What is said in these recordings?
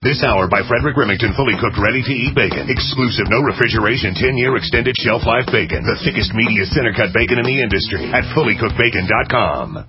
This hour by Frederick Remington, fully cooked, ready-to-eat bacon. Exclusive, no refrigeration, 10-year extended shelf life bacon. The thickest, meatiest, center-cut bacon in the industry at fullycookedbacon.com.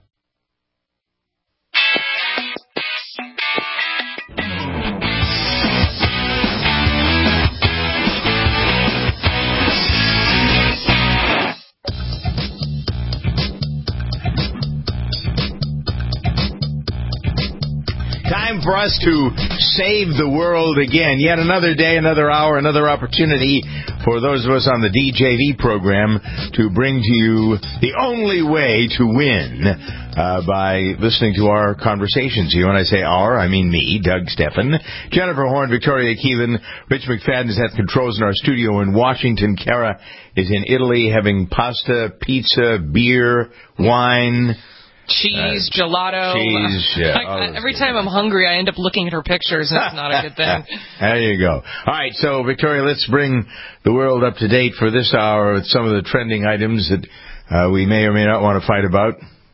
Time for us to save the world again. Yet another day, another hour, another opportunity for those of us on the DJV program to bring to you the only way to win by listening to our conversations here. When I say our, I mean me, Doug Steffen, Jennifer Horn, Victoria Keelan, Rich McFadden is at the controls in our studio in Washington. Kara is in Italy having pasta, pizza, beer, wine, cheese, gelato. Cheese, yeah. Every time I'm hungry, I end up looking at her pictures, and it's not a good thing. There you go. All right, so, Victoria, let's bring the world up to date for this hour with some of the trending items that we may or may not want to fight about.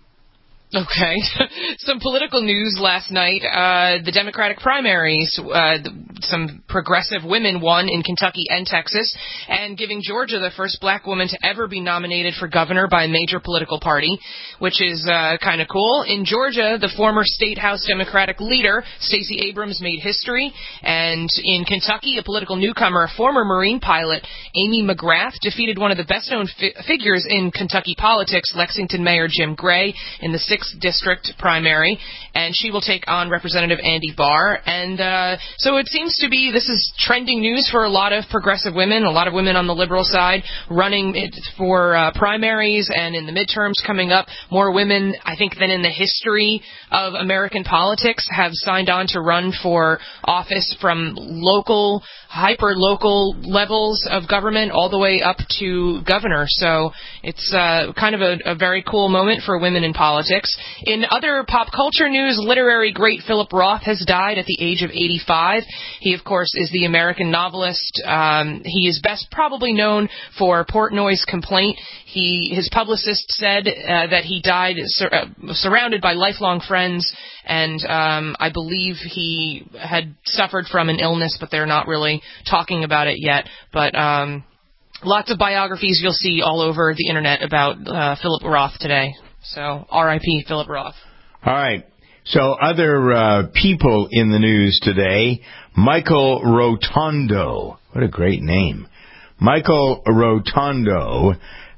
Okay. Some political news last night. The Democratic primaries, some progressive women won in Kentucky and Texas, and giving Georgia the first black woman to ever be nominated for governor by a major political party, which is kind of cool. In Georgia, the former State House Democratic leader, Stacey Abrams, made history. And in Kentucky, a political newcomer, former Marine pilot Amy McGrath, defeated one of the best-known figures in Kentucky politics, Lexington Mayor Jim Gray, in the 6th district primary, and she will take on Representative Andy Barr. And so it seems to be, this is trending news for a lot of progressive women, a lot of women on the liberal side running for primaries, and in the midterms coming up, more women, I think, than in the history of American politics have signed on to run for office from local, hyper-local levels of government all the way up to governor. So it's kind of a very cool moment for women in politics. In other pop culture news, literary great Philip Roth has died at the age of 85. He, of course, is the American novelist. He is best probably known for Portnoy's Complaint. His publicist said that he died surrounded by lifelong friends, and I believe he had suffered from an illness, but they're not really talking about it yet. But lots of biographies you'll see all over the internet about Philip Roth today. So, R.I.P. Philip Roth. All right. So, other people in the news today, Michael Rotondo. What a great name. Michael Rotondo,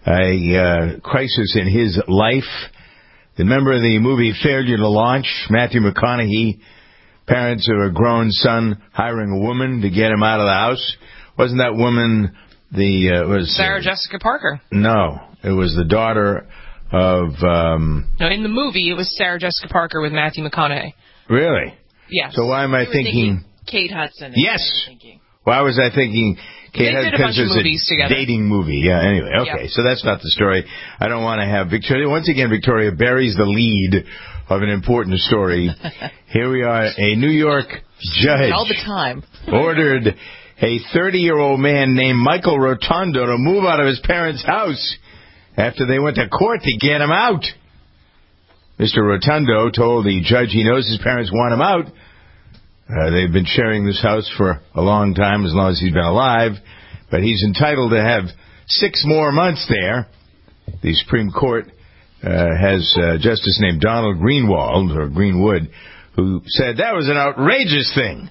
a crisis in his life. Remember the movie Failure to Launch? Matthew McConaughey, parents of a grown son hiring a woman to get him out of the house. Wasn't that woman Sarah Jessica Parker? No, it was the daughter of... No, in the movie, it was Sarah Jessica Parker with Matthew McConaughey. Really? Yes. So why am I thinking... Kate Hudson. Yes! Why was I thinking Kate Hudson? Because it's a dating movie. Yeah, anyway. Okay, yep. So that's not the story. I don't want to have Victoria... Once again, Victoria buries the lead of an important story. Here we are. A New York judge... All the time. ...ordered a 30-year-old man named Michael Rotondo to move out of his parents' house after they went to court to get him out. Mr. Rotondo told the judge he knows his parents want him out. They've been sharing this house for a long time, as long as he's been alive, but he's entitled to have 6 more months there. The Supreme Court has a justice named Donald Greenwood, who said that was an outrageous thing.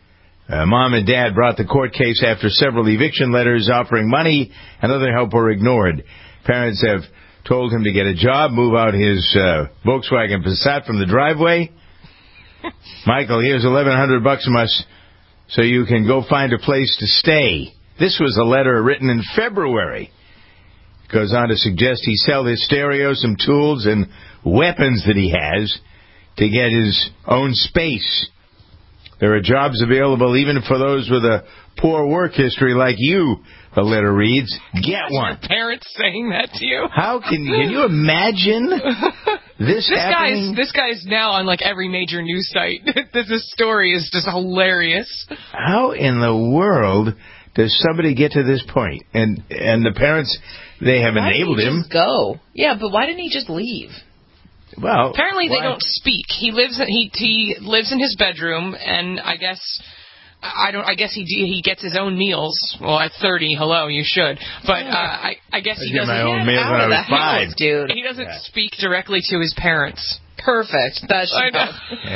Mom and Dad brought the court case after several eviction letters offering money and other help were ignored. Parents have told him to get a job, move out his Volkswagen Passat from the driveway. Michael, here's $1,100 from us so you can go find a place to stay. This was a letter written in February. It goes on to suggest he sell his stereo, some tools, and weapons that he has to get his own space. There are jobs available even for those with a poor work history like you, the letter reads. Get one. Your parents saying that to you? How can you imagine this happening? This guy's now on like every major news site. This story is just hilarious. How in the world does somebody get to this point? And the parents, they have enabled him. Just go. Yeah, but why didn't he just leave? Well, apparently they don't speak. He lives in his bedroom, and I guess I guess he gets his own meals. Well, at 30, hello, you should. But I guess he doesn't. My own meals when I was 5, dude. He doesn't speak directly to his parents. Perfect. That's I know.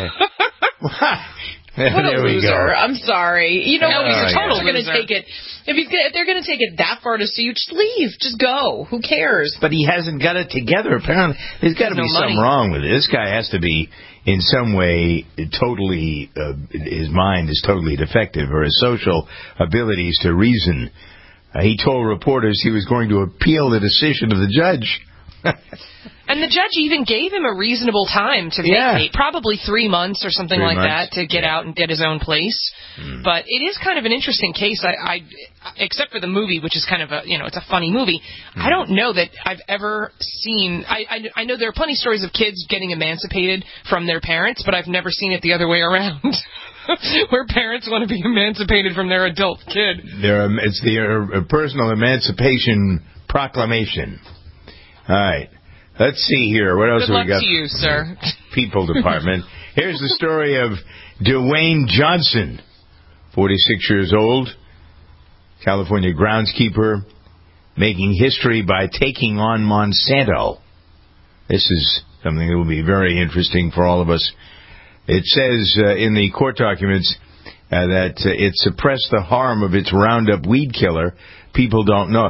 What a loser! I'm sorry. You know, he's a total going to loser. take it. If they're going to take it that far to sue you, just leave. Just go. Who cares? But he hasn't got it together. Apparently, there's got to be something wrong with it. This guy has to be, in some way, totally. His mind is totally defective, or his social abilities to reason. He told reporters he was going to appeal the decision of the judge. And the judge even gave him a reasonable time to vacate, probably 3 months or something like that, to get out and get his own place. But it is kind of an interesting case. I except for the movie, which is kind of it's a funny movie. I don't know that I've ever seen. I know there are plenty of stories of kids getting emancipated from their parents, but I've never seen it the other way around. Where parents want to be emancipated from their adult kid. It's the personal emancipation proclamation. All right. Let's see here. What else Good have we got? luck to you, sir. People Department. Here's the story of Dwayne Johnson, 46 years old, California groundskeeper, making history by taking on Monsanto. This is something that will be very interesting for all of us. It says in the court documents that it suppressed the harm of its Roundup weed killer. People don't know.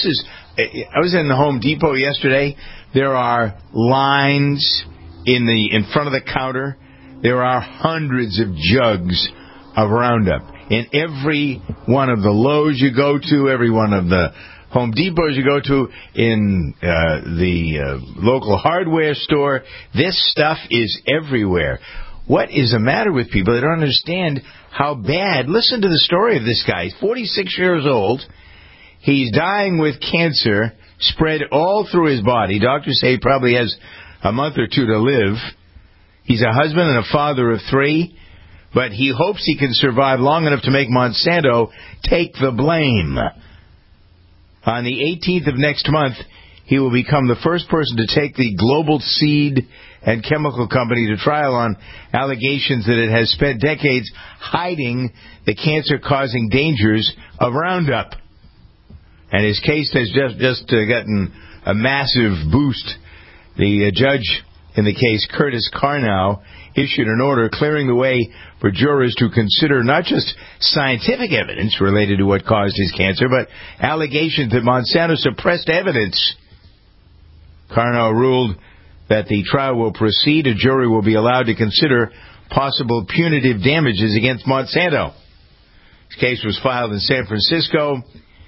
I was in the Home Depot yesterday. There are lines in front of the counter. There are hundreds of jugs of Roundup. In every one of the Lowe's you go to, every one of the Home Depots you go to, in the local hardware store, this stuff is everywhere. What is the matter with people? They don't understand how bad. Listen to the story of this guy. He's 46 years old. He's dying with cancer spread all through his body. Doctors say he probably has a month or two to live. He's a husband and a father of 3, but he hopes he can survive long enough to make Monsanto take the blame. On the 18th of next month, he will become the first person to take the global seed and chemical company to trial on allegations that it has spent decades hiding the cancer-causing dangers of Roundup. And his case has just gotten a massive boost. The judge in the case, Curtis Carnow, issued an order clearing the way for jurors to consider not just scientific evidence related to what caused his cancer, but allegations that Monsanto suppressed evidence. Carnow ruled that the trial will proceed. A jury will be allowed to consider possible punitive damages against Monsanto. This case was filed in San Francisco.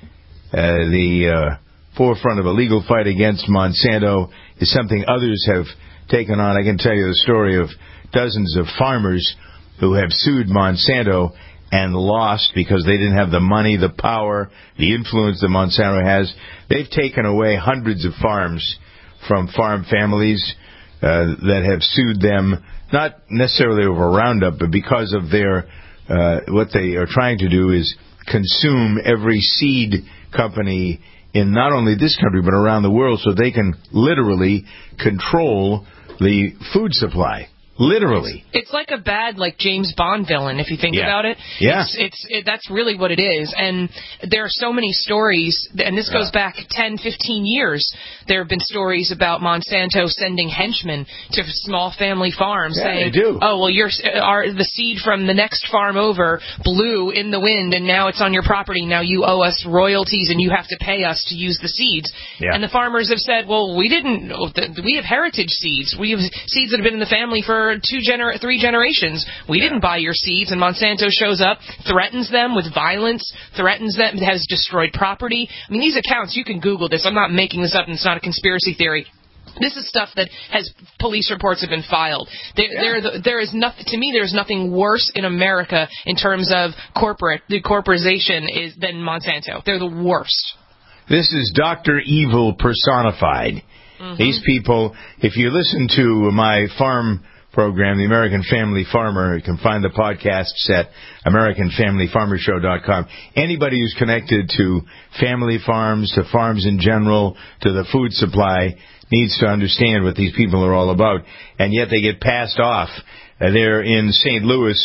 The forefront of a legal fight against Monsanto is something others have taken on. I can tell you the story of dozens of farmers who have sued Monsanto and lost because they didn't have the money, the power, the influence that Monsanto has. They've taken away hundreds of farms from farm families that have sued them, not necessarily over Roundup, but because of their what they are trying to do is consume every seed company in not only this country but around the world, so they can literally control the food supply. Literally. It's like a bad, James Bond villain, if you think about it. Yeah. That's really what it is. And there are so many stories, and this goes back 10, 15 years. There have been stories about Monsanto sending henchmen to small family farms saying, they do. oh, well, the seed from the next farm over blew in the wind, and now it's on your property. Now you owe us royalties, and you have to pay us to use the seeds. Yeah. And the farmers have said, well, we have heritage seeds. We have seeds that have been in the family for 3 generations. We didn't buy your seeds, and Monsanto shows up, threatens them with violence, threatens them, has destroyed property. I mean, these accounts, you can Google this. I'm not making this up, and it's not a conspiracy theory. This is stuff that police reports have been filed. There is nothing, to me, there's nothing worse in America in terms of corporatization than Monsanto. They're the worst. This is Dr. Evil personified. Mm-hmm. These people, if you listen to my farm program, The American Family Farmer, you can find the podcasts at AmericanFamilyFarmerShow.com. Anybody who's connected to family farms, to farms in general, to the food supply, needs to understand what these people are all about. And yet they get passed off. They're in St. Louis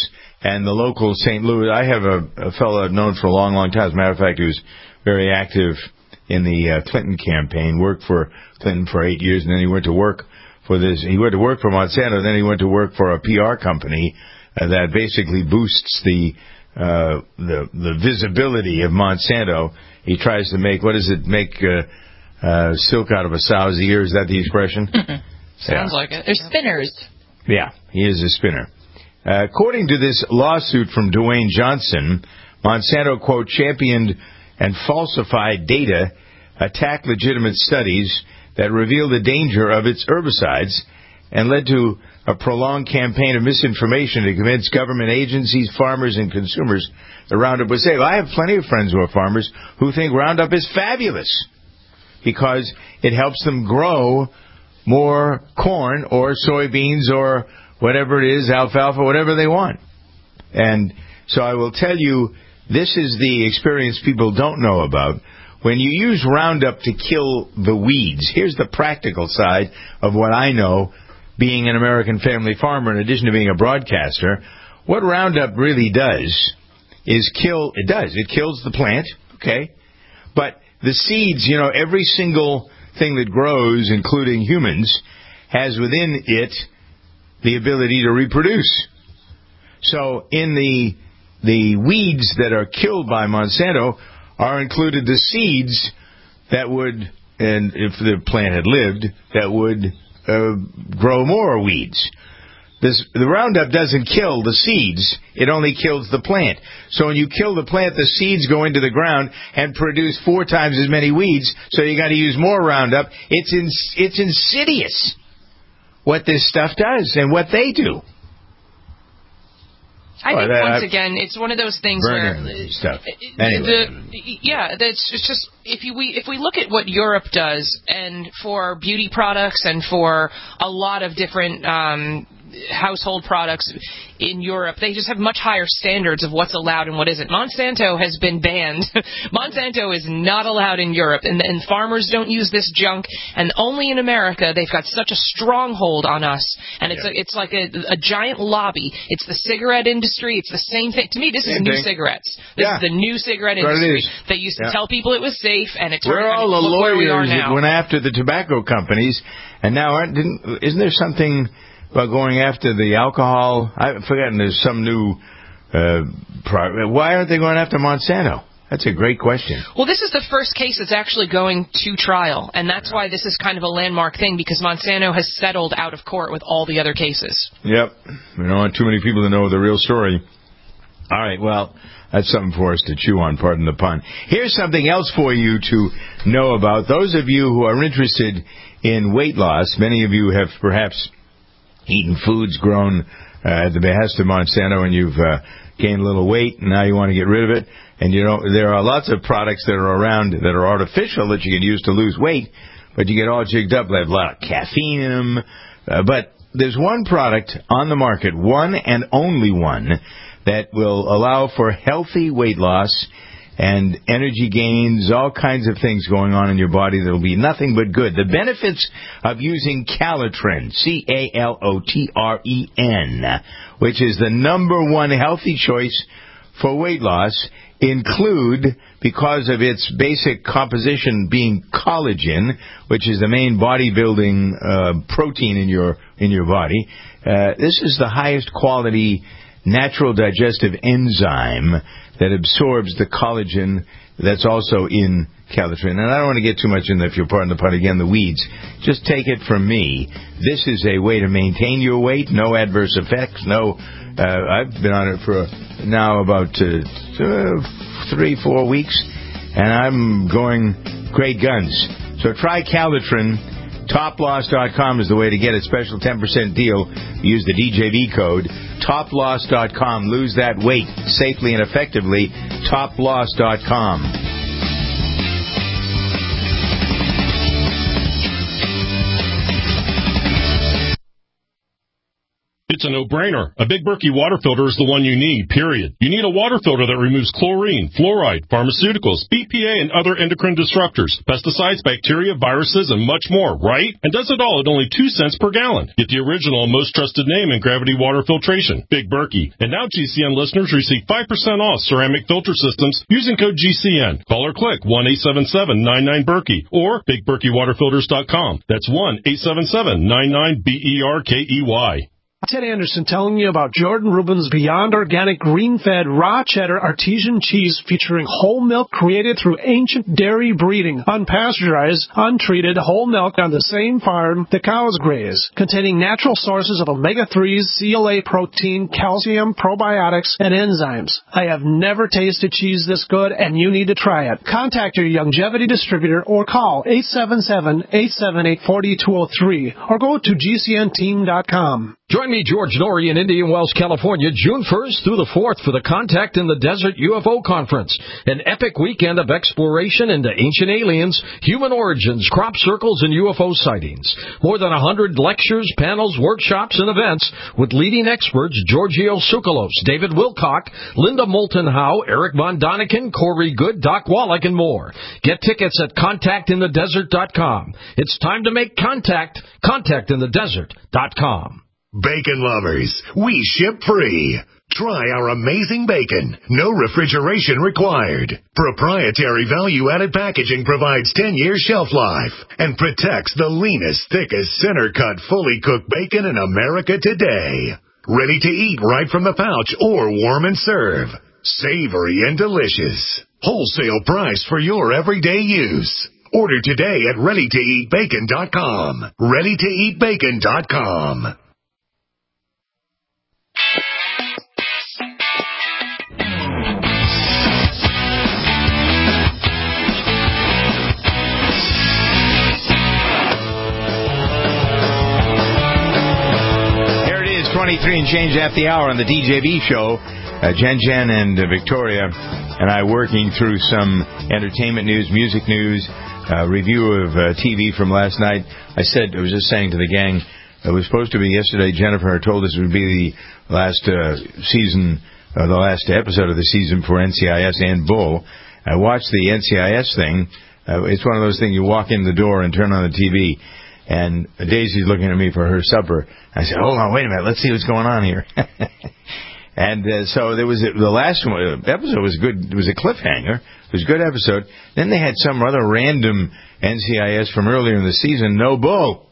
And the local St. Louis, I have a fellow I've known for a long, long time. As a matter of fact, he was very active in the Clinton campaign, worked for Clinton for 8 years, and then he went to work for He went to work for Monsanto, then he went to work for a PR company that basically boosts the visibility of Monsanto. He tries to make, make silk out of a sow's ear. Is that the expression? Sounds like it. They're spinners. Yeah, he is a spinner. According to this lawsuit from Dwayne Johnson, Monsanto, quote, championed and falsified data, attacked legitimate studies that reveal the danger of its herbicides, and led to a prolonged campaign of misinformation to convince government agencies, farmers, and consumers that Roundup was safe. I have plenty of friends who are farmers who think Roundup is fabulous because it helps them grow more corn or soybeans or whatever it is, alfalfa, whatever they want. And so I will tell you, this is the experience people don't know about. When you use Roundup to kill the weeds, here's the practical side of what I know, being an American family farmer in addition to being a broadcaster. What Roundup really does is it kills the plant, okay? But the seeds, every single thing that grows, including humans, has within it the ability to reproduce. So in the weeds that are killed by Monsanto are included the seeds that would, and if the plant had lived, that would grow more weeds. The Roundup doesn't kill the seeds. It only kills the plant. So when you kill the plant, the seeds go into the ground and produce 4 times as many weeds, so you got to use more Roundup. It's insidious what this stuff does and what they do. I think once again, it's one of those things where stuff. Anyway. It's just if we look at what Europe does, and for beauty products and for a lot of different household products in Europe, they just have much higher standards of what's allowed and what isn't. Monsanto has been banned. Monsanto is not allowed in Europe, and farmers don't use this junk, and only in America they've got such a stronghold on us, and it's like a giant lobby. It's the cigarette industry. It's the same thing. To me, this is new cigarettes. This is the new cigarette industry. They used to tell people it was safe, and it turned out all the lawyers that went after the tobacco companies, and now isn't there something about going after the alcohol? I've forgotten. There's some new. Why aren't they going after Monsanto? That's a great question. Well, this is the first case that's actually going to trial, and that's why this is kind of a landmark thing, because Monsanto has settled out of court with all the other cases. Yep. We don't want too many people to know the real story. All right, well, that's something for us to chew on, pardon the pun. Here's something else for you to know about. Those of you who are interested in weight loss, many of you have perhaps eaten foods grown at the behest of Monsanto, and you've gained a little weight, and now you want to get rid of it. And there are lots of products that are around that are artificial that you can use to lose weight, but you get all jigged up. They have a lot of caffeine in them. But there's one product on the market, one and only one, that will allow for healthy weight loss and energy gains, all kinds of things going on in your body that will be nothing but good. The benefits of using Calotren, Calotren, which is the number one healthy choice for weight loss, include, because of its basic composition being collagen, which is the main bodybuilding protein in your body. This is the highest quality natural digestive enzyme that absorbs the collagen that's also in Calotren. And I don't want to get too much in there, if you'll pardon the pun again, the weeds. Just take it from me. This is a way to maintain your weight, no adverse effects, I've been on it for now about 3-4 weeks, and I'm going great guns. So try Calotren. TopLoss.com is the way to get a special 10% deal. Use the DJV code. TopLoss.com. Lose that weight safely and effectively. TopLoss.com. It's a no-brainer. A Big Berkey water filter is the one you need, period. You need a water filter that removes chlorine, fluoride, pharmaceuticals, BPA, and other endocrine disruptors, pesticides, bacteria, viruses, and much more, right? And does it all at only 2 cents per gallon. Get the original and most trusted name in gravity water filtration, Big Berkey. And now GCN listeners receive 5% off ceramic filter systems using code GCN. Call or click 1-877-99-BERKEY or BigBerkeyWaterFilters.com. That's 1-877-99-BERKEY. Ted Anderson telling you about Jordan Rubin's Beyond Organic Green-Fed Raw Cheddar Artesian Cheese featuring whole milk created through ancient dairy breeding, unpasteurized, untreated whole milk on the same farm the cows graze, containing natural sources of omega-3s, CLA protein, calcium, probiotics, and enzymes. I have never tasted cheese this good, and you need to try it. Contact your Youngevity distributor or call 877-878-4203 or go to GCNteam.com. Join me, George Norrie, in Indian Wells, California, June 1st through the 4th for the Contact in the Desert UFO Conference, an epic weekend of exploration into ancient aliens, human origins, crop circles, and UFO sightings. More than 100 lectures, panels, workshops, and events with leading experts Giorgio Tsoukalos, David Wilcock, Linda Moulton Howe, Eric Von Daniken, Corey Good, Doc Wallach, and more. Get tickets at ContactInTheDesert.com. It's time to make contact. ContactInTheDesert.com. Bacon lovers, we ship free. Try our amazing bacon. No refrigeration required. Proprietary value-added packaging provides 10-year shelf life and protects the leanest, thickest, center-cut, fully cooked bacon in America today. Ready to eat right from the pouch or warm and serve. Savory and delicious. Wholesale price for your everyday use. Order today at ReadyToEatBacon.com. ReadyToEatBacon.com. Here it is, 23 and change after the hour on the DJB show. Jen and Victoria and I working through some entertainment news, music news, review of TV from last night. I was just saying to the gang, it was supposed to be yesterday. Jennifer told us it would be the last season, the last episode of the season for NCIS and Bull. I watched the NCIS thing. It's one of those things you walk in the door and turn on the TV, and Daisy's looking at me for her supper. I said, hold on, wait a minute, let's see what's going on here. And so there was the last episode was good. It was a cliffhanger. It was a good episode. Then they had some other random NCIS from earlier in the season, no bull.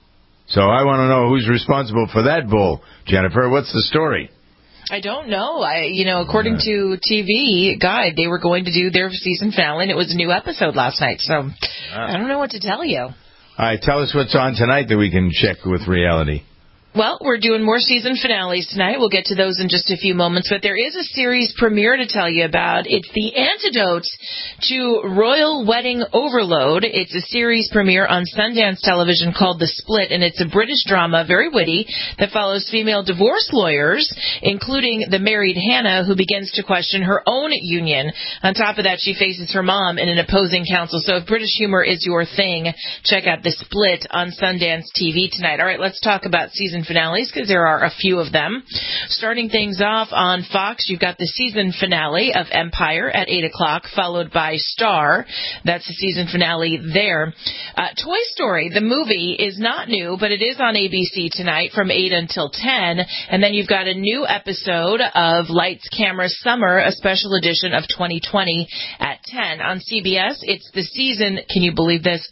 So I want to know who's responsible for that bull. Jennifer, what's the story? I don't know. According to TV Guide, they were going to do their season finale, and it was a new episode last night. So I don't know what to tell you. All right, tell us what's on tonight that we can check with reality. Well, we're doing more season finales tonight. We'll get to those in just a few moments. But there is a series premiere to tell you about. It's the antidote to Royal Wedding Overload. It's a series premiere on Sundance Television called The Split, and it's a British drama, very witty, that follows female divorce lawyers, including the married Hannah, who begins to question her own union. On top of that, she faces her mom in an opposing counsel. So if British humor is your thing, check out The Split on Sundance TV tonight. All right, let's talk about season finales, because there are a few of them. Starting things off on Fox, you've got the season finale of Empire at 8 o'clock, followed by Star. That's the season finale there. Toy Story, the movie, is not new, but it is on ABC tonight from 8 until 10. And then you've got a new episode of Lights, Camera, Summer, a special edition of 2020 at 10. On CBS, it's the season, can you believe this,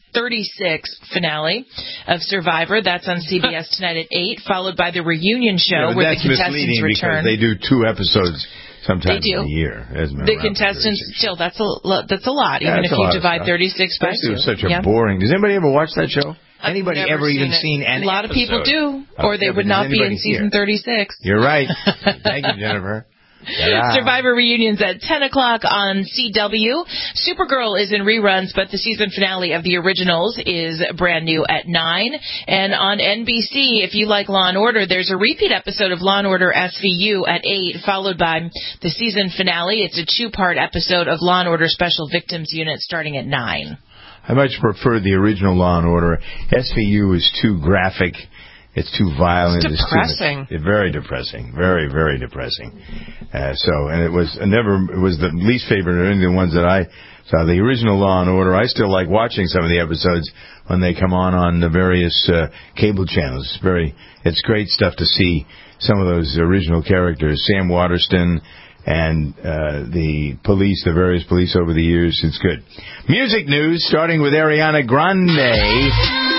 36 finale of Survivor. That's on CBS tonight at 8. Followed by the reunion show where the contestants return. Because they do 2 episodes sometimes in a year. The contestants, still, that's a lot, even if you divide 36 by 2. It was such a boring. Does anybody ever watch that show? Anybody ever even seen an episode? A lot of people do, or they would not be in season 36. You're right. Thank you, Jennifer. Survivor reunions at 10 o'clock on CW. Supergirl is in reruns, but the season finale of the originals is brand new at 9. And on NBC, if you like Law & Order, there's a repeat episode of Law & Order SVU at 8, followed by the season finale. It's a 2-part episode of Law & Order Special Victims Unit starting at 9. I much prefer the original Law & Order. SVU is too graphic. It's too violent. It's depressing. It's very depressing. Very, very depressing. And it was the least favorite of any of the ones that I saw. The original Law and Order, I still like watching some of the episodes when they come on the various cable channels. It's great stuff to see some of those original characters, Sam Waterston and the various police over the years. It's good. Music news, starting with Ariana Grande.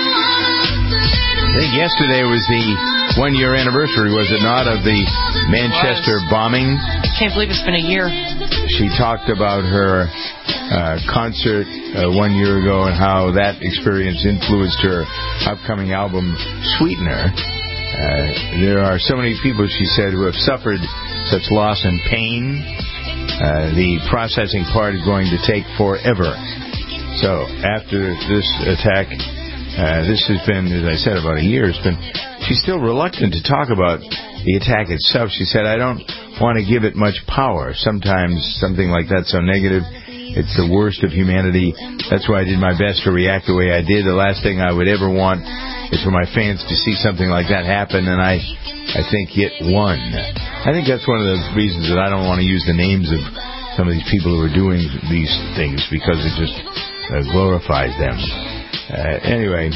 I think yesterday was the 1-year anniversary, was it not, of the Manchester bombing? Can't believe it's been a year. She talked about her concert 1 year ago and how that experience influenced her upcoming album, Sweetener. There are so many people, she said, who have suffered such loss and pain. The processing part is going to take forever. So after this attack, this has been, as I said, about a year. She's still reluctant to talk about the attack itself. She said, I don't want to give it much power. Sometimes something like that's so negative, it's the worst of humanity. That's why I did my best to react the way I did. The last thing I would ever want is for my fans to see something like that happen, and I think it won. I think that's one of the reasons that I don't want to use the names of some of these people who are doing these things, because it just glorifies them. Anyway,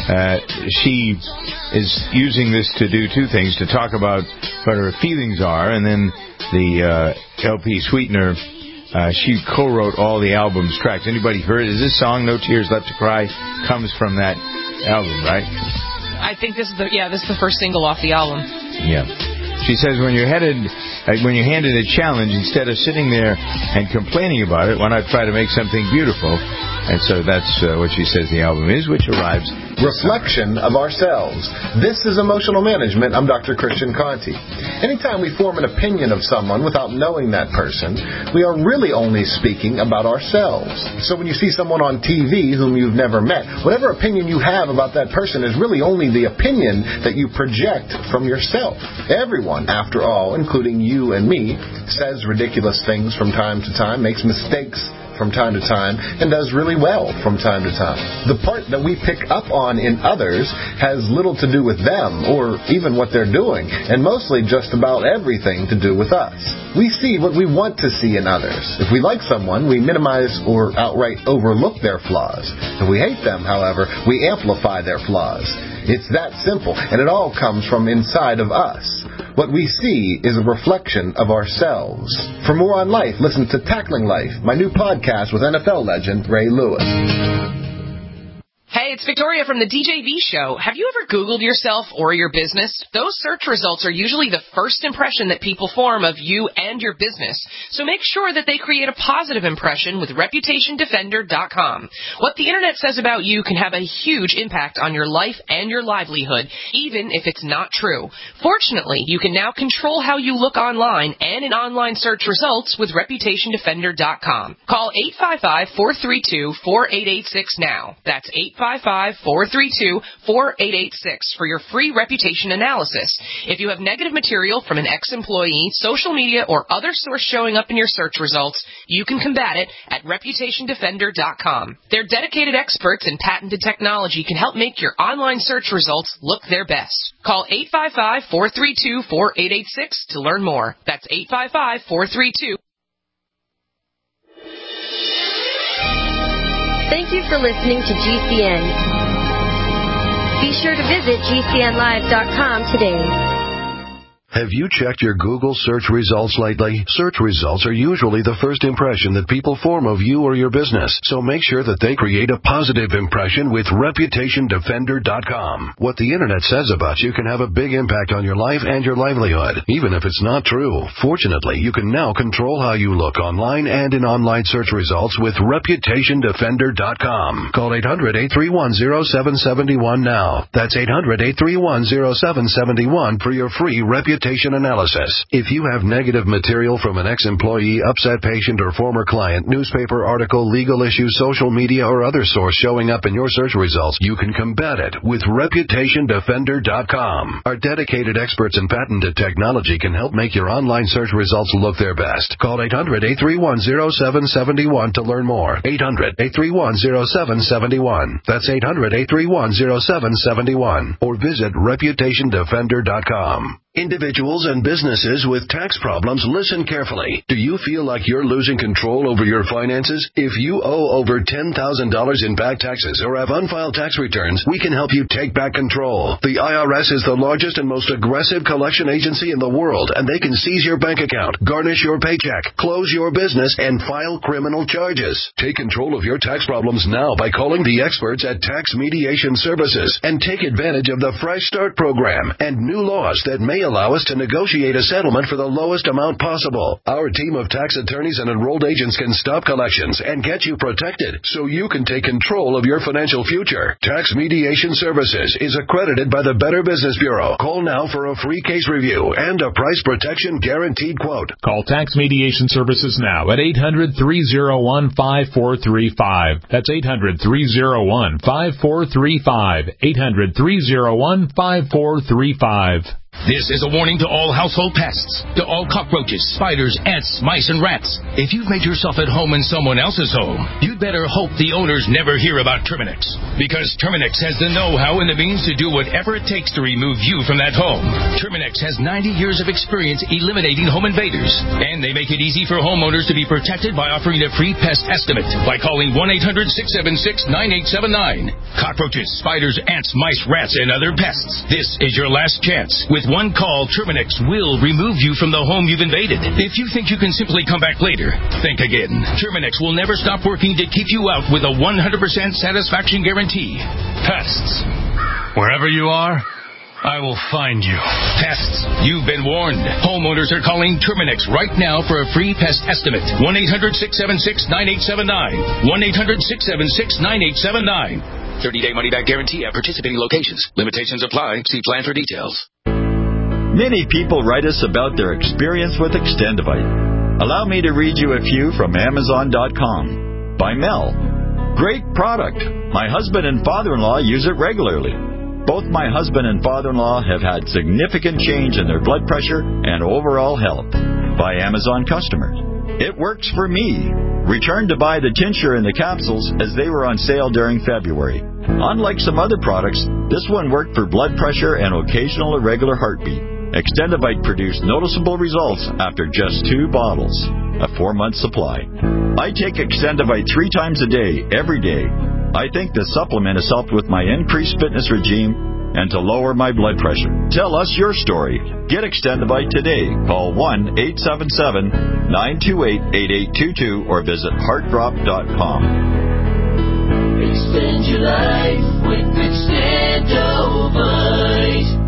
she is using this to do two things: to talk about what her feelings are, and then the LP Sweetener. She co-wrote all the album's tracks. Anybody heard? Is this song "No Tears Left to Cry" comes from that album, right? I think this is the first single off the album. Yeah. She says when you're handed a challenge, instead of sitting there and complaining about it, why not try to make something beautiful? And so that's what she says the album is, which arrives. Reflection of ourselves. This is Emotional Management. I'm Dr. Christian Conti. Anytime we form an opinion of someone without knowing that person, we are really only speaking about ourselves. So when you see someone on TV whom you've never met, whatever opinion you have about that person is really only the opinion that you project from yourself. Everyone, after all, including you and me, says ridiculous things from time to time, makes mistakes from time to time, and does really well from time to time. The part that we pick up on in others has little to do with them, or even what they're doing, and mostly just about everything to do with us. We see what we want to see in others. If we like someone, we minimize or outright overlook their flaws. If we hate them, however, we amplify their flaws. It's that simple, and it all comes from inside of us. What we see is a reflection of ourselves. For more on life, listen to Tackling Life, my new podcast with NFL legend Ray Lewis. Hey, it's Victoria from the DJV Show. Have you ever Googled yourself or your business? Those search results are usually the first impression that people form of you and your business. So make sure that they create a positive impression with ReputationDefender.com. What the Internet says about you can have a huge impact on your life and your livelihood, even if it's not true. Fortunately, you can now control how you look online and in online search results with ReputationDefender.com. Call 855-432-4886 now. That's 855-432-4886 for your free reputation analysis. If you have negative material from an ex-employee, social media, or other source showing up in your search results, you can combat it at ReputationDefender.com. Their dedicated experts in patented technology can help make your online search results look their best. Call 855-432-4886 to learn more. That's 855-432. Thank you for listening to GCN. Be sure to visit GCNlive.com today. Have you checked your Google search results lately? Search results are usually the first impression that people form of you or your business, so make sure that they create a positive impression with ReputationDefender.com. What the Internet says about you can have a big impact on your life and your livelihood, even if it's not true. Fortunately, you can now control how you look online and in online search results with ReputationDefender.com. Call 800-831-0771 now. That's 800-831-0771 for your free reputation reputation analysis. If you have negative material from an ex-employee, upset patient, or former client, newspaper article, legal issue, social media, or other source showing up in your search results, you can combat it with ReputationDefender.com. Our dedicated experts in patented technology can help make your online search results look their best. Call 800-831-0771 to learn more. 800-831-0771. That's 800-831-0771. Or visit ReputationDefender.com. Individuals and businesses with tax problems, listen carefully. Do you feel like you're losing control over your finances? If you owe over $10,000 in back taxes or have unfiled tax returns, we can help you take back control. The IRS is the largest and most aggressive collection agency in the world, and they can seize your bank account, garnish your paycheck, close your business, and file criminal charges. Take control of your tax problems now by calling the experts at Tax Mediation Services and take advantage of the Fresh Start program and new laws that may allow us to negotiate a settlement for the lowest amount possible. Our team of tax attorneys and enrolled agents can stop collections and get you protected so you can take control of your financial future. Tax Mediation Services is accredited by the Better Business Bureau. Call now for a free case review and a price protection guaranteed quote. Call Tax Mediation Services now at 800-301-5435. That's 800-301-5435. 800-301-5435. This is a warning to all household pests, to all cockroaches, spiders, ants, mice, and rats. If you've made yourself at home in someone else's home, you'd better hope the owners never hear about Terminix. Because Terminix has the know-how and the means to do whatever it takes to remove you from that home. Terminix has 90 years of experience eliminating home invaders. And they make it easy for homeowners to be protected by offering a free pest estimate by calling 1-800-676-9879. Cockroaches, spiders, ants, mice, rats, and other pests. This is your last chance. With one call, Terminix will remove you from the home you've invaded. If you think you can simply come back later, think again. Terminix will never stop working to keep you out with a 100% satisfaction guarantee. Pests. Wherever you are, I will find you. Pests. You've been warned. Homeowners are calling Terminix right now for a free pest estimate. 1-800-676-9879. 1-800-676-9879. 30-day money-back guarantee at participating locations. Limitations apply. See plan for details. Many people write us about their experience with Extendivite. Allow me to read you a few from Amazon.com. By Mel. Great product. My husband and father-in-law use it regularly. Both my husband and father-in-law have had significant change in their blood pressure and overall health. By Amazon customers. It works for me. Returned to buy the tincture and the capsules as they were on sale during February. Unlike some other products, this one worked for blood pressure and occasional irregular heartbeat. Extendivite produced noticeable results after just 2 bottles, a 4-month supply. I take Extendivite 3 times a day, every day. I think the supplement has helped with my increased fitness regime and to lower my blood pressure. Tell us your story. Get Extendivite today. Call 1-877-928-8822 or visit heartdrop.com. Extend your life with Extendivite.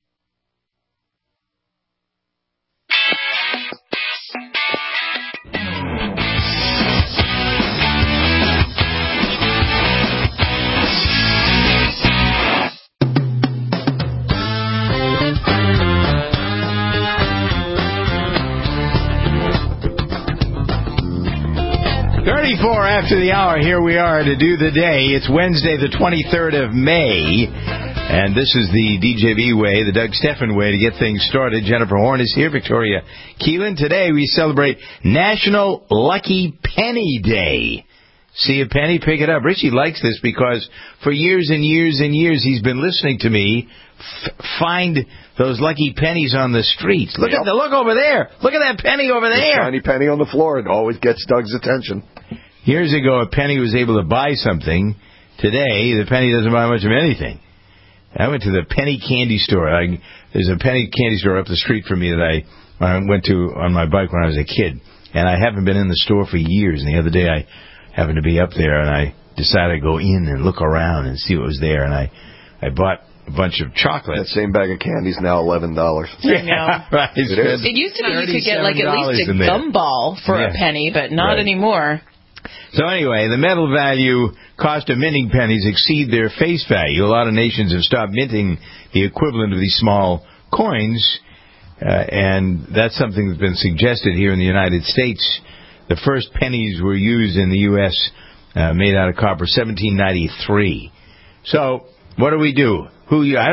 After the hour, here we are to do the day. It's Wednesday, the 23rd of May, and this is the DJB way, the Doug Steffen way to get things started. Jennifer Horn is here, Victoria Keelan. Today we celebrate National Lucky Penny Day. See a penny, pick it up. Richie likes this because for years and years and years he's been listening to me find those lucky pennies on the streets. Look at look over there. Look at that penny over there. The shiny penny on the floor. It always gets Doug's attention. Years ago, a penny was able to buy something. Today, the penny doesn't buy much of anything. I went to the penny candy store. There's a penny candy store up the street from me that I went to on my bike when I was a kid. And I haven't been in the store for years. And the other day, I happened to be up there, and I decided to go in and look around and see what was there. And I bought a bunch of chocolate. That same bag of candy is now $11. Yeah, right. It used to be you could get like at least a gumball for a penny, but not anymore. So anyway, the metal value cost of minting pennies exceed their face value. A lot of nations have stopped minting the equivalent of these small coins And that's something that's been suggested here in the United States. The first pennies were used in the U.S. Made out of copper, 1793. So what do we do? I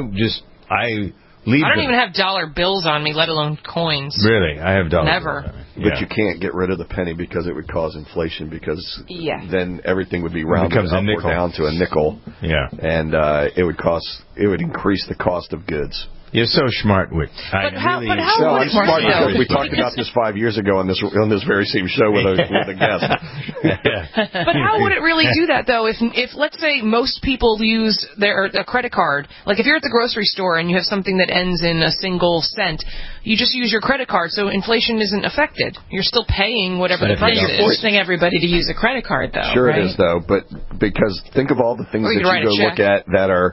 don't even have dollar bills on me, let alone coins. Really? I have dollar Never. bills on me. But you can't get rid of the penny because it would cause inflation, because then everything would be rounded up or down to a nickel. Yeah. And it would increase the cost of goods. You're so smart, Wick. I'm smart because we talked about this 5 years ago on this very same show with a guest. But how would it really do that, though, if let's say most people use a credit card? Like if you're at the grocery store and you have something that ends in a single cent, you just use your credit card, so inflation isn't affected. You're still paying whatever the price is. You're forcing everybody to use a credit card, though. Sure it is, though, but because think of all the things that you go look at that are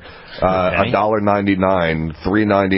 $1.99, $3.99,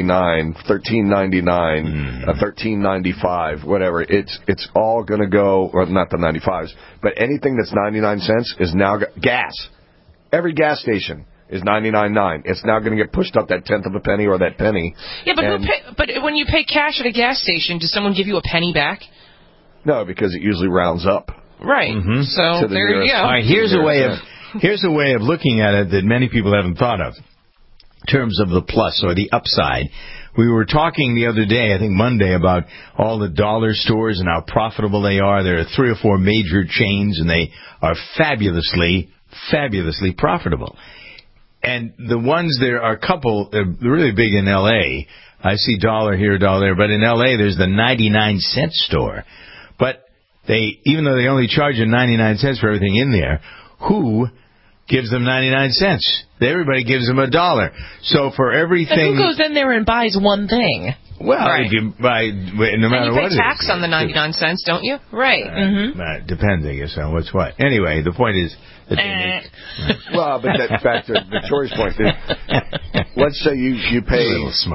$13.99, $13.95, whatever. It's all going to go, or not the 95s, but anything that's 99 cents is now gas. Every gas station is 99.9. It's now going to get pushed up that tenth of a penny or that penny. Yeah, but when you pay cash at a gas station, does someone give you a penny back? No, because it usually rounds up. Right. Mm-hmm. So there you go. All right, here's a way of looking at it that many people haven't thought of. In terms of the plus or the upside. We were talking the other day, I think Monday, about all the dollar stores and how profitable they are. There are 3 or 4 major chains, and they are fabulously profitable. And the ones, there are a couple really big in L.A. I see dollar here, dollar there, but in L.A. there's the 99-cent store. But even though they only charge you 99 cents for everything in there, who gives them 99 cents? Everybody gives them $1. So for everything... And who goes in there and buys one thing? Well, if you buy, no matter what it is. And you pay tax on the 99 cents, don't you? Right. Depends, I guess, on what's what. Anyway, the point is that they make... Well, but back to Victoria's point. Let's say you pay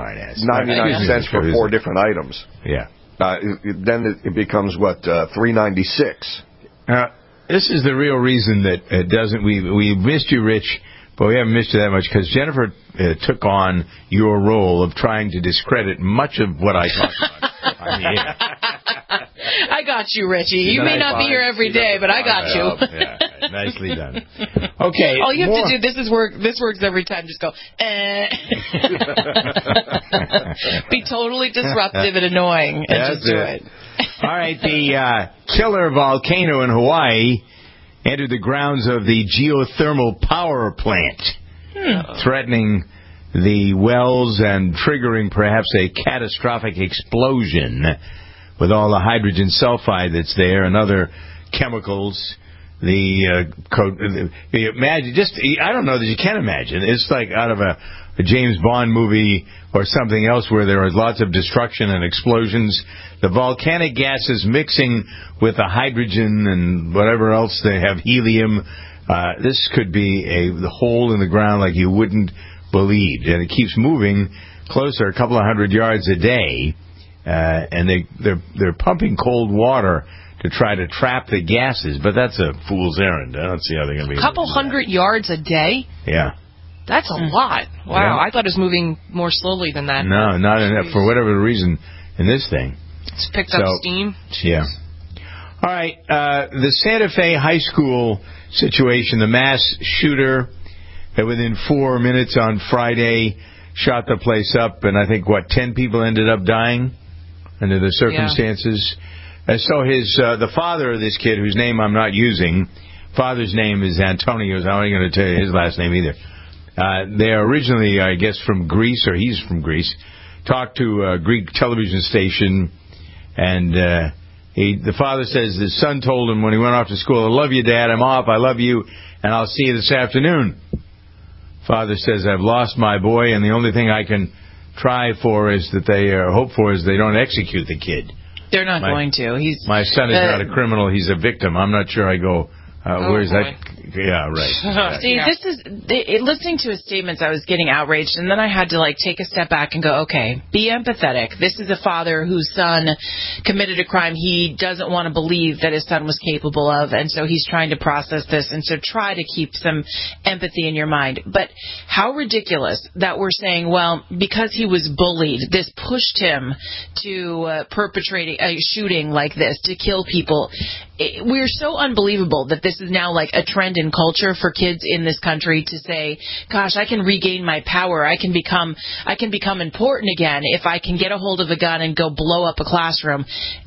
99 cents for 4 different items. Yeah. Then it becomes, $3.96. This is the real reason that it doesn't... We missed you, Rich, but we haven't missed you that much because Jennifer took on your role of trying to discredit much of what I talked about on the air. I got you, Richie. You may not be here every day, but I got you. Yeah, nicely done. Okay. All you have to do, this works every time. Just go, Be totally disruptive and annoying, and just do it. All right, the killer volcano in Hawaii entered the grounds of the geothermal power plant, threatening the wells and triggering perhaps a catastrophic explosion with all the hydrogen sulfide that's there and other chemicals. Imagine, I don't know that you can imagine. It's like out of a James Bond movie or something else where there is lots of destruction and explosions. The volcanic gases mixing with the hydrogen and whatever else they have, helium. This could be the hole in the ground like you wouldn't believe. And it keeps moving closer, a couple of 100 yards a day. And they're pumping cold water to try to trap the gases, but that's a fool's errand. I don't see how they're going to be. A couple 100 yards a day? Yeah. That's a lot. Wow, yeah. I thought it was moving more slowly than that. No, not enough. For whatever reason, in this thing. It's picked up steam? Jeez. Yeah. All right, the Santa Fe High School situation, the mass shooter that within 4 minutes on Friday shot the place up, and I think, 10 people ended up dying under the circumstances? Yeah. And so the father of this kid, whose name I'm not using, father's name is Antonio. I'm not going to tell you his last name either. They're originally, I guess, from Greece, or he's from Greece. Talked to a Greek television station, and the father says his son told him when he went off to school, "I love you, Dad. I'm off. I love you, and I'll see you this afternoon." Father says, "I've lost my boy, and the only thing I can hope for is they don't execute the kid." They're not going to. My son is not a criminal. He's a victim. I'm not sure I Where's that? Yeah, right. See, this is listening to his statements. I was getting outraged, and then I had to take a step back and go, okay, be empathetic. This is a father whose son committed a crime he doesn't want to believe that his son was capable of, and so he's trying to process this. And so try to keep some empathy in your mind. But how ridiculous that we're saying, well, because he was bullied, this pushed him to perpetrate a shooting like this, to kill people. We're so unbelievable that this is now a trend in culture for kids in this country to say, gosh, I can regain my power. I can become important again if I can get a hold of a gun and go blow up a classroom.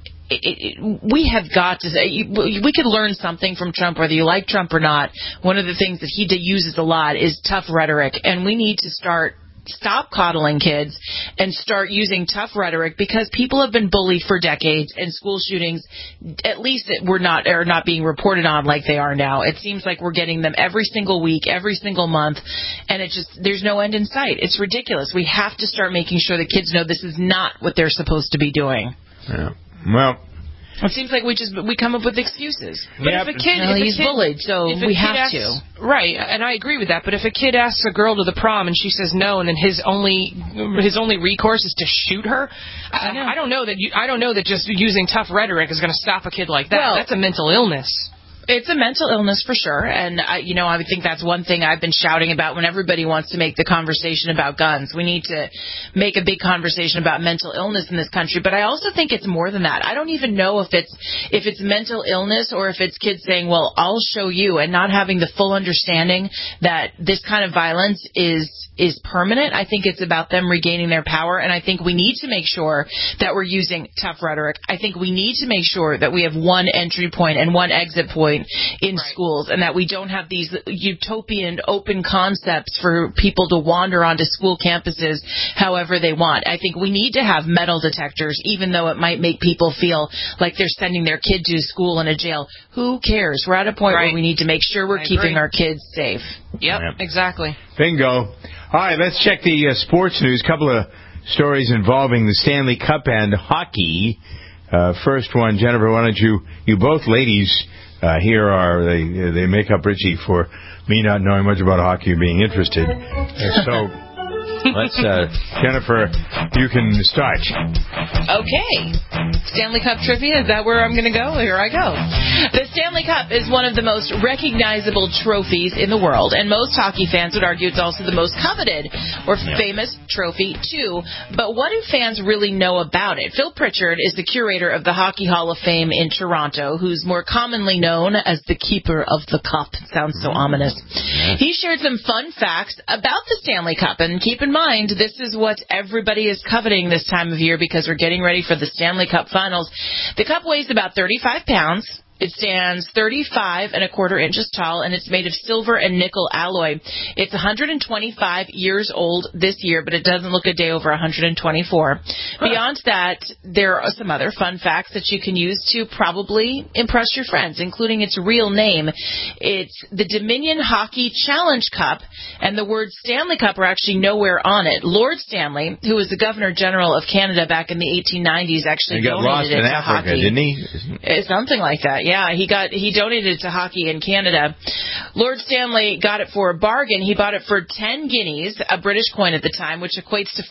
We have got to say, we could learn something from Trump, whether you like Trump or not. One of the things that he uses a lot is tough rhetoric, and we need to stop coddling kids and start using tough rhetoric, because people have been bullied for decades, and school shootings, at least are not being reported on like they are now. It seems like we're getting them every single week, every single month, and there's no end in sight. It's ridiculous. We have to start making sure that kids know this is not what they're supposed to be doing. Yeah. Well, it seems like we come up with excuses. But if a kid, he's bullied, so we have to. Right, and I agree with that. But if a kid asks a girl to the prom and she says no, and then his only recourse is to shoot her, I don't know that just using tough rhetoric is going to stop a kid like that. That's a mental illness. It's a mental illness for sure, and I think that's one thing I've been shouting about when everybody wants to make the conversation about guns. We need to make a big conversation about mental illness in this country, but I also think it's more than that. I don't even know if it's mental illness or if it's kids saying, well, I'll show you, and not having the full understanding that this kind of violence is permanent. I think it's about them regaining their power, and I think we need to make sure that we're using tough rhetoric. I think we need to make sure that we have one entry point and one exit point in schools, and that we don't have these utopian open concepts for people to wander onto school campuses however they want. I think we need to have metal detectors, even though it might make people feel like they're sending their kid to school in a jail. Who cares? We're at a point where we need to make sure we're keeping our kids safe. Yep, exactly. Bingo. All right, let's check the sports news. A couple of stories involving the Stanley Cup and hockey. First one, Jennifer, why don't you both ladies, here are, they make up Richie for me not knowing much about hockey and being interested. So let's, Jennifer, you can start. Okay. Stanley Cup trivia, is that where I'm going to go? Here I go. The Stanley Cup is one of the most recognizable trophies in the world, and most hockey fans would argue it's also the most coveted or famous trophy, too. But what do fans really know about it? Phil Pritchard is the curator of the Hockey Hall of Fame in Toronto, who's more commonly known as the Keeper of the Cup. It sounds so ominous. He shared some fun facts about the Stanley Cup, and keep in mind, this is what everybody is coveting this time of year because we're getting ready for the Stanley Cup Finals. The cup weighs about 35 pounds. It stands 35.25 inches tall, and it's made of silver and nickel alloy. It's 125 years old this year, but it doesn't look a day over 124. Beyond that, there are some other fun facts that you can use to probably impress your friends, including its real name. It's the Dominion Hockey Challenge Cup, and the word Stanley Cup are actually nowhere on it. Lord Stanley, who was the Governor General of Canada back in the 1890s, actually donated it to Africa, hockey. Didn't he? Something like that. Yeah, he donated it to hockey in Canada. Lord Stanley got it for a bargain. He bought it for 10 guineas, a British coin at the time, which equates to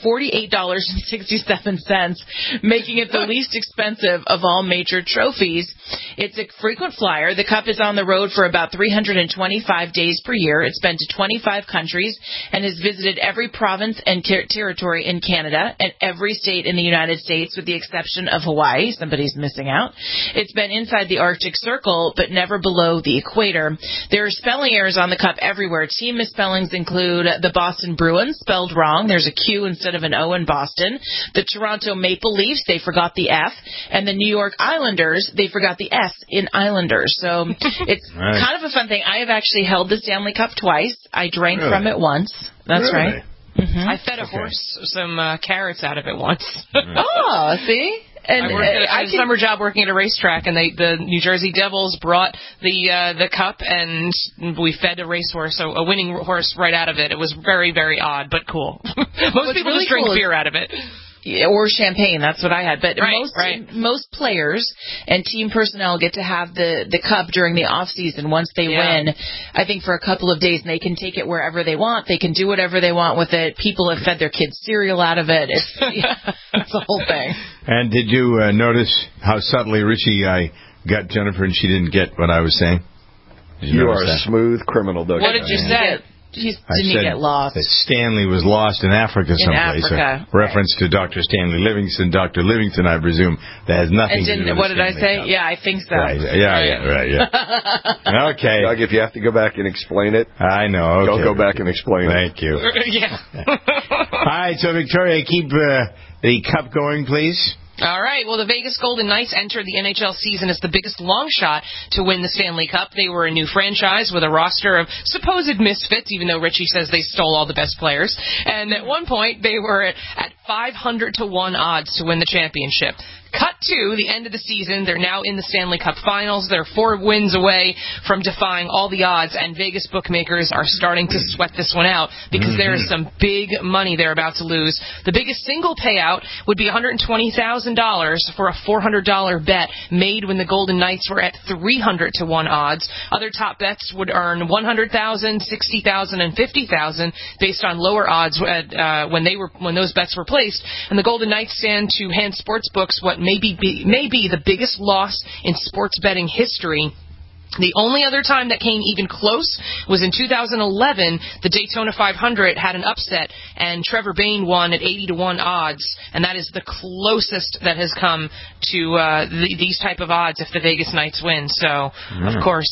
$48.67, making it the least expensive of all major trophies. It's a frequent flyer. The cup is on the road for about 325 days per year. It's been to 25 countries and has visited every province and territory in Canada and every state in the United States with the exception of Hawaii. Somebody's missing out. It's been inside the Arctic Circle, but never below the equator. There are spelling errors on the cup everywhere. Team misspellings include the Boston Bruins, spelled wrong. There's a Q instead of an O in Boston. The Toronto Maple Leafs, they forgot the F. And the New York Islanders, they forgot the S in Islanders. So it's kind of a fun thing. I have actually held the Stanley Cup twice. I drank from it once. That's right. Mm-hmm. I fed a horse some carrots out of it once. Oh, see? And I worked at a summer job working at a racetrack, and the New Jersey Devils brought the cup, and we fed a racehorse, so a winning horse right out of it. It was very, very odd, but cool. Most people just drink beer out of it. Or champagne, that's what I had. But Right. most players and team personnel get to have the cup during the off season once they win. I think for a couple of days, and they can take it wherever they want. They can do whatever they want with it. People have fed their kids cereal out of it. It's the whole thing. And did you notice how subtly, Richie, I got Jennifer and she didn't get what I was saying? You are a smooth criminal, Doug. What did you say? Didn't he get lost? That Stanley was lost in Africa someplace. Africa. A reference to Dr. Stanley Livingston. Dr. Livingston, I presume, that has nothing to do with What did I say? Cup. Yeah, I think so. Right. Yeah. Okay. Doug, if you have to go back and explain it, I know. Okay. Don't go back and explain Thank you. Yeah. All right, so Victoria, keep the cup going, please. All right. Well, the Vegas Golden Knights entered the NHL season as the biggest long shot to win the Stanley Cup. They were a new franchise with a roster of supposed misfits, even though Richie says they stole all the best players. And at one point, they were at 500 to 1 odds to win the championship. Cut to the end of the season. They're now in the Stanley Cup Finals. They're 4 wins away from defying all the odds, and Vegas bookmakers are starting to sweat this one out because there is some big money they're about to lose. The biggest single payout would be $120,000 for a $400 bet made when the Golden Knights were at 300 to 1 odds. Other top bets would earn $100,000, $60,000, and $50,000 based on lower odds when those bets were placed. And the Golden Knights stand to hand sportsbooks what may be the biggest loss in sports betting history. The only other time that came even close was in 2011. The Daytona 500 had an upset, and Trevor Bayne won at 80 to 1 odds, and that is the closest that has come to these type of odds if the Vegas Knights win. So, of course,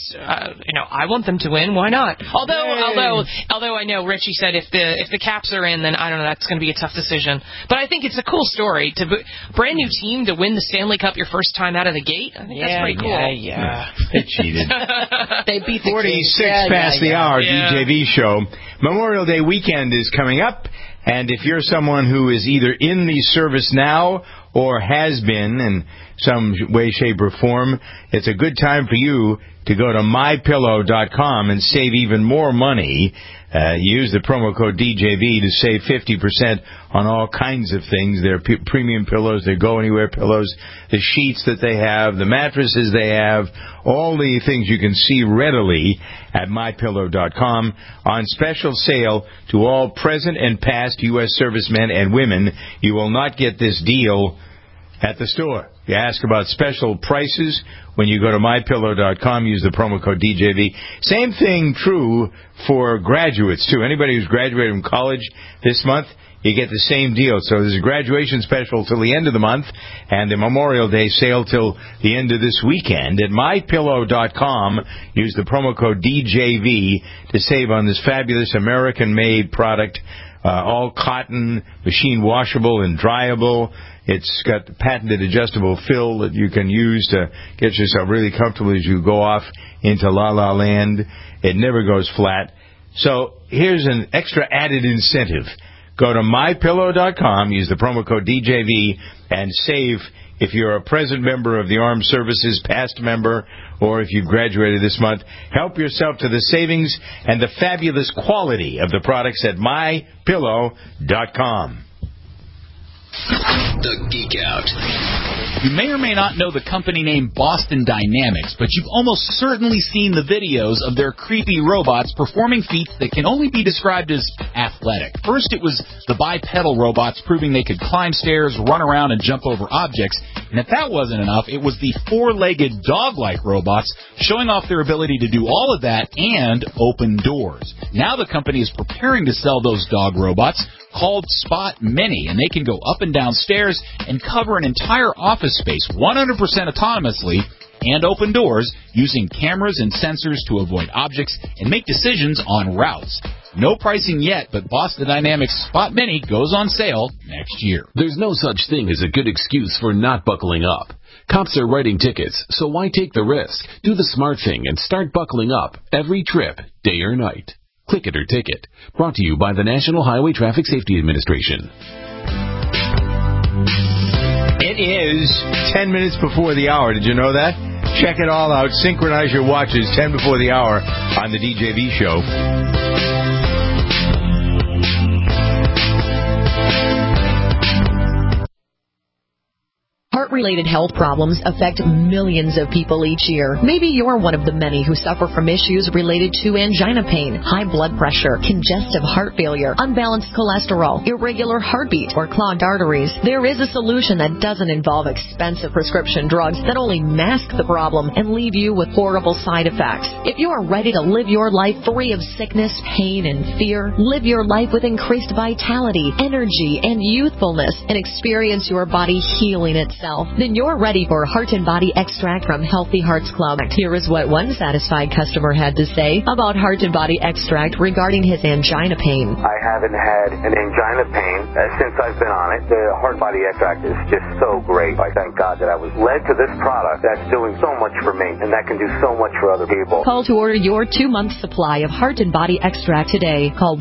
I want them to win. Why not? Although I know Richie said if the Caps are in, then I don't know. That's going to be a tough decision. But I think it's a cool story to brand new team to win the Stanley Cup your first time out of the gate. I think that's pretty cool. Yeah. They cheated. They beat the 46 past the hour, DJV show. Memorial Day weekend is coming up, and if you're someone who is either in the service now or has been in some way, shape, or form, it's a good time for you to go to MyPillow.com and save even more money. Use the promo code DJV to save 50% on all kinds of things. Their premium pillows, their go-anywhere pillows, the sheets that they have, the mattresses they have, all the things you can see readily at MyPillow.com. On special sale to all present and past U.S. servicemen and women. You will not get this deal at the store. You ask about special prices when you go to MyPillow.com. Use the promo code DJV. Same thing true for graduates, too. Anybody who's graduated from college this month, you get the same deal. So there's a graduation special till the end of the month and a Memorial Day sale till the end of this weekend. At MyPillow.com, use the promo code DJV to save on this fabulous American-made product. All cotton, machine washable and dryable. It's got the patented adjustable fill that you can use to get yourself really comfortable as you go off into La La Land. It never goes flat. So here's an extra added incentive. Go to MyPillow.com, use the promo code DJV, and save if you're a present member of the Armed Services, past member, or if you've graduated this month. Help yourself to the savings and the fabulous quality of the products at MyPillow.com. The Geek Out. You may or may not know the company name Boston Dynamics, but you've almost certainly seen the videos of their creepy robots performing feats that can only be described as athletic. First, it was the bipedal robots proving they could climb stairs, run around, and jump over objects. And if that wasn't enough, it was the four-legged dog-like robots showing off their ability to do all of that and open doors. Now the company is preparing to sell those dog robots called Spot Mini, and they can go up and down stairs and cover an entire office space 100% autonomously and open doors using cameras and sensors to avoid objects and make decisions on routes. No pricing yet, but Boston Dynamics Spot Mini goes on sale next year. There's no such thing as a good excuse for not buckling up. Cops are writing tickets, so why take the risk? Do the smart thing and start buckling up every trip, day or night. Click it or ticket. Brought to you by the National Highway Traffic Safety Administration. It is 10 minutes before the hour. Did you know that? Check it all out. Synchronize your watches 10 before the hour on the DJV show. Heart-related health problems affect millions of people each year. Maybe you're one of the many who suffer from issues related to angina pain, high blood pressure, congestive heart failure, unbalanced cholesterol, irregular heartbeat, or clogged arteries. There is a solution that doesn't involve expensive prescription drugs that only mask the problem and leave you with horrible side effects. If you are ready to live your life free of sickness, pain, and fear, live your life with increased vitality, energy, and youthfulness, and experience your body healing itself, then you're ready for Heart and Body Extract from Healthy Hearts Club. Here is what one satisfied customer had to say about Heart and Body Extract regarding his angina pain. I haven't had an angina pain since I've been on it. The Heart Body Extract is just so great. I thank God that I was led to this product that's doing so much for me and that can do so much for other people. Call to order your 2-month supply of Heart and Body Extract today. Call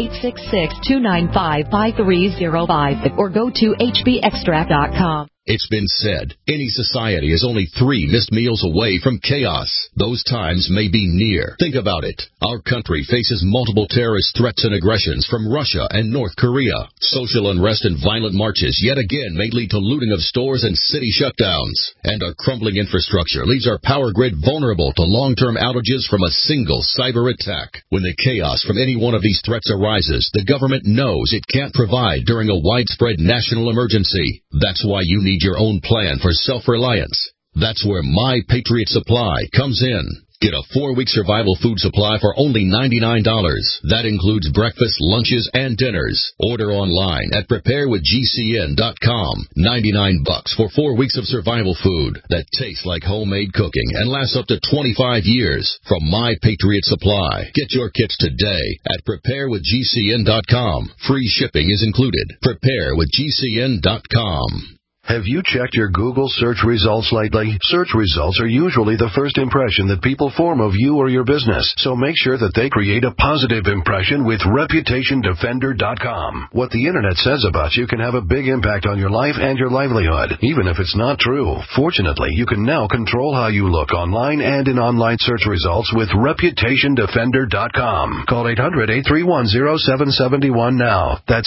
1-866-295-5305 or go to hbextract.com. It's been said, any society is only 3 missed meals away from chaos. Those times may be near. Think about it. Our country faces multiple terrorist threats and aggressions from Russia and North Korea. Social unrest and violent marches yet again may lead to looting of stores and city shutdowns. And our crumbling infrastructure leaves our power grid vulnerable to long-term outages from a single cyber attack. When the chaos from any one of these threats arises, the government knows it can't provide during a widespread national emergency. That's why you need your own plan for self-reliance. That's where My Patriot Supply comes in. Get a 4-week survival food supply for only $99. That includes breakfast, lunches, and dinners. Order online at preparewithgcn.com. $99 for 4 weeks of survival food that tastes like homemade cooking and lasts up to 25 years from My Patriot Supply. Get your kits today at preparewithgcn.com. Free shipping is included. Preparewithgcn.com. Have you checked your Google search results lately? Search results are usually the first impression that people form of you or your business, so make sure that they create a positive impression with ReputationDefender.com. What the Internet says about you can have a big impact on your life and your livelihood, even if it's not true. Fortunately, you can now control how you look online and in online search results with ReputationDefender.com. Call 800-831-0771 now. That's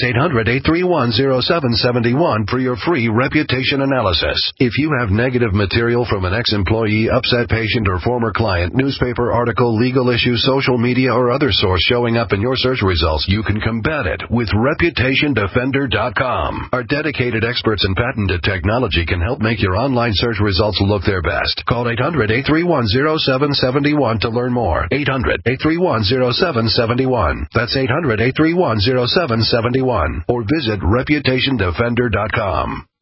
800-831-0771 for your free reputation analysis. If you have negative material from an ex-employee, upset patient, or former client, newspaper article, legal issue, social media, or other source showing up in your search results, you can combat it with ReputationDefender.com. Our dedicated experts in patented technology can help make your online search results look their best. Call 800-831-0771 to learn more. 800-831-0771. That's 800-831-0771. Or visit ReputationDefender.com.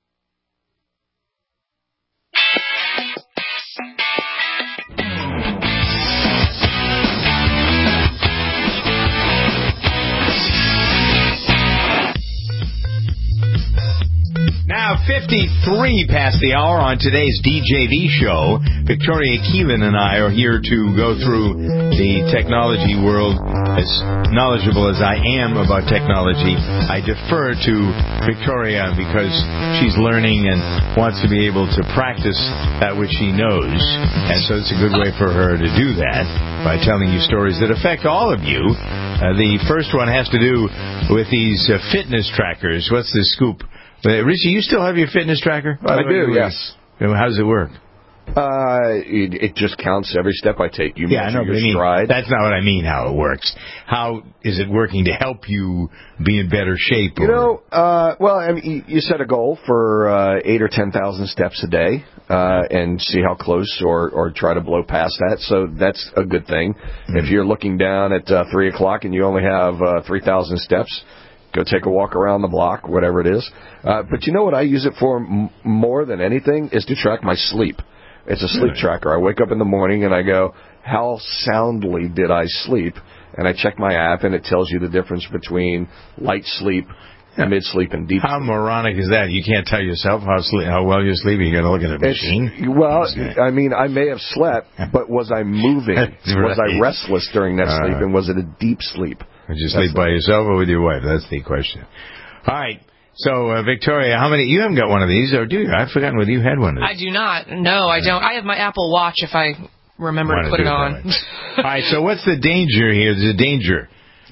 Now, 53 past the hour on today's DJV show. Victoria Keelan and I are here to go through the technology world. As knowledgeable as I am about technology, I defer to Victoria because she's learning and wants to be able to practice that which she knows. And so it's a good way for her to do that by telling you stories that affect all of you. The first one has to do with these fitness trackers. What's the scoop? Richie, you still have your fitness tracker? I do, yes. How does it work? It just counts every step I take. You measure your stride. That's not what I mean, how it works. How is it working to help you be in better shape? Well, I mean, you set a goal for 8,000 or 10,000 steps a day and see how close or try to blow past that. So that's a good thing. Mm-hmm. If you're looking down at 3 o'clock and you only have 3,000 steps, go take a walk around the block, whatever it is. But you know what I use it for more than anything is to track my sleep. It's a sleep tracker. I wake up in the morning and I go, how soundly did I sleep? And I check my app and it tells you the difference between light sleep, mid-sleep, and deep sleep. How moronic is that? You can't tell yourself how well you're sleeping. You're going to look at a machine. Well, I mean, I may have slept, but was I moving? Was I restless during that sleep? And was it a deep sleep? Did you sleep by yourself or with your wife? That's the question. All right. So, Victoria, you haven't got one of these, or do you? I've forgotten whether you had one of these. I do not. No, I don't. I have my Apple Watch if I remember to put it on. All right, so what's the danger here? There's a danger.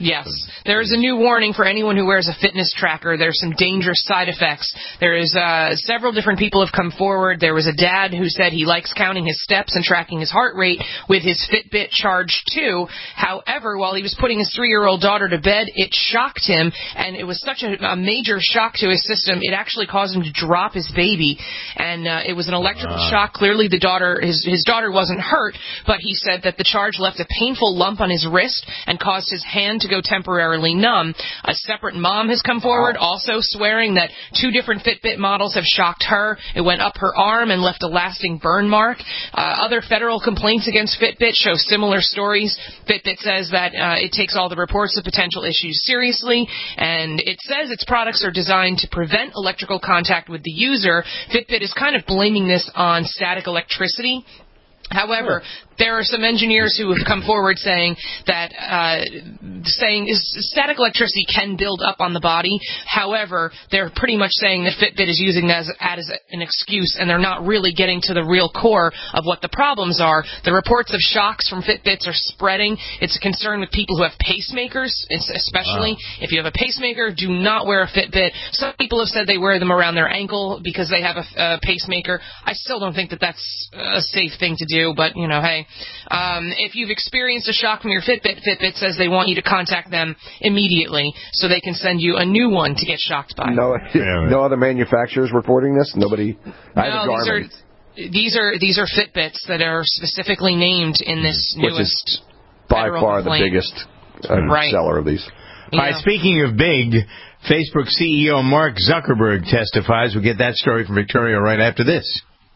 Yes. There is a new warning for anyone who wears a fitness tracker. There's some dangerous side effects. There is several different people have come forward. There was a dad who said he likes counting his steps and tracking his heart rate with his Fitbit Charge 2. However, while he was putting his 3-year-old daughter to bed, it shocked him, and it was such a major shock to his system, it actually caused him to drop his baby. And it was an electrical shock. Clearly, his daughter wasn't hurt, but he said that the charge left a painful lump on his wrist and caused his hand to go temporarily numb. A separate mom has come forward, also swearing that 2 different Fitbit models have shocked her. It went up her arm and left a lasting burn mark. Other federal complaints against Fitbit show similar stories. Fitbit says that it takes all the reports of potential issues seriously, and it says its products are designed to prevent electrical contact with the user. Fitbit is kind of blaming this on static electricity. However, there are some engineers who have come forward saying that static electricity can build up on the body. However, they're pretty much saying that Fitbit is using that as an excuse, and they're not really getting to the real core of what the problems are. The reports of shocks from Fitbits are spreading. It's a concern with people who have pacemakers, especially. If you have a pacemaker, do not wear a Fitbit. Some people have said they wear them around their ankle because they have a pacemaker. I still don't think that that's a safe thing to do, but, hey. If you've experienced a shock from your Fitbit says they want you to contact them immediately so they can send you a new one to get shocked by. No other manufacturers reporting this? Nobody? No, these are Fitbits that are specifically named in this newest. Which is by far the biggest seller of these. All right, speaking of big, Facebook CEO Mark Zuckerberg testifies. We'll get that story from Victoria right after this.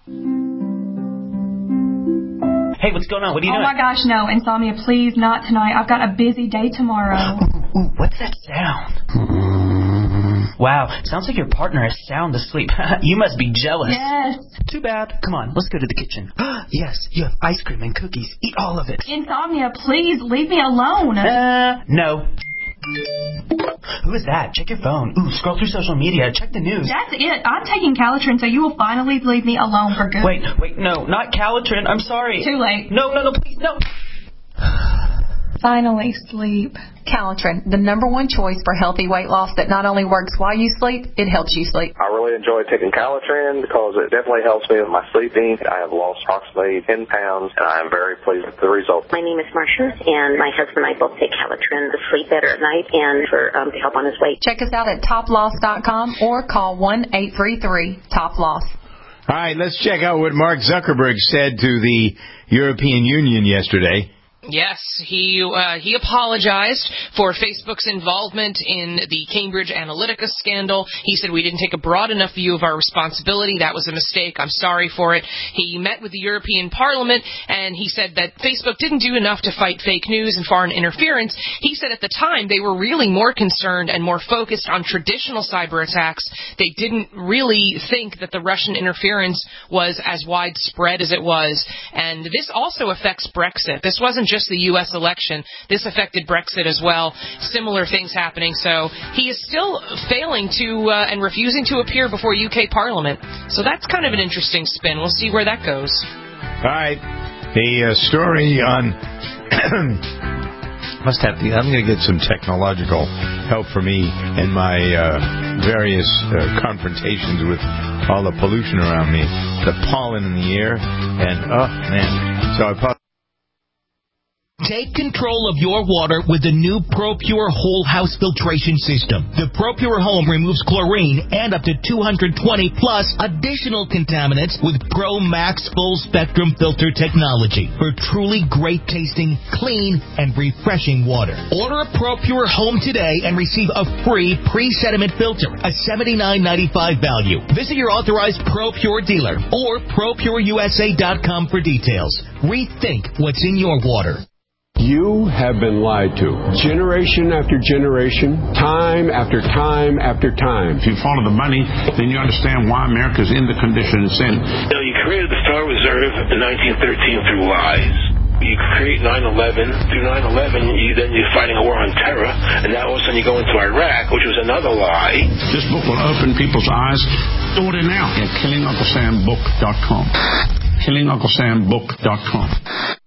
Hey, what's going on? What are you doing? Oh, my gosh, no. Insomnia, please, not tonight. I've got a busy day tomorrow. Ooh, what's that sound? Wow, sounds like your partner is sound asleep. You must be jealous. Yes. Too bad. Come on, let's go to the kitchen. Yes, you have ice cream and cookies. Eat all of it. Insomnia, please, leave me alone. No. Who is that? Check your phone. Ooh, scroll through social media. Check the news. That's it. I'm taking Calitrin, so you will finally leave me alone for good. Wait, no, not Calitrin. I'm sorry. Too late. No, please, no. Finally, sleep. Calitrin, the #1 choice for healthy weight loss that not only works while you sleep, it helps you sleep. I really enjoy taking Calitrin because it definitely helps me with my sleeping. I have lost approximately 10 pounds, and I am very pleased with the results. My name is Marcia, and my husband and I both take Calitrin to sleep better at night and to help on his weight. Check us out at toploss.com or call 1-833-TOP-LOSS. All right, let's check out what Mark Zuckerberg said to the European Union yesterday. Yes, he apologized for Facebook's involvement in the Cambridge Analytica scandal. He said we didn't take a broad enough view of our responsibility. That was a mistake. I'm sorry for it. He met with the European Parliament, and he said that Facebook didn't do enough to fight fake news and foreign interference. He said at the time they were really more concerned and more focused on traditional cyber attacks. They didn't really think that the Russian interference was as widespread as it was. And this also affects Brexit. This wasn't just the U.S. election. This affected Brexit as well. Similar things happening. So he is still failing to and refusing to appear before UK Parliament. So that's kind of an interesting spin. We'll see where that goes. All right. The story on... I'm going to get some technological help for me in my various confrontations with all the pollution around me. The pollen in the air. And, oh, man. So I Take control of your water with the new ProPure Whole House Filtration System. The ProPure Home removes chlorine and up to 220 plus additional contaminants with Pro Max Full Spectrum Filter technology for truly great tasting, clean, and refreshing water. Order a ProPure Home today and receive a free pre-sediment filter, a $79.95 value. Visit your authorized ProPure dealer or ProPureUSA.com for details. Rethink what's in your water. You have been lied to. Generation after generation, time after time after time. If you follow the money, then you understand why America's in the condition it's in. You created the Federal Reserve in 1913 through lies. You create 9/11. Through 9/11, you're fighting a war on terror, and now all of a sudden you go into Iraq, which was another lie. This book will open people's eyes. Order now at KillingUncleSamBook.com. KillingUncleSamBook.com.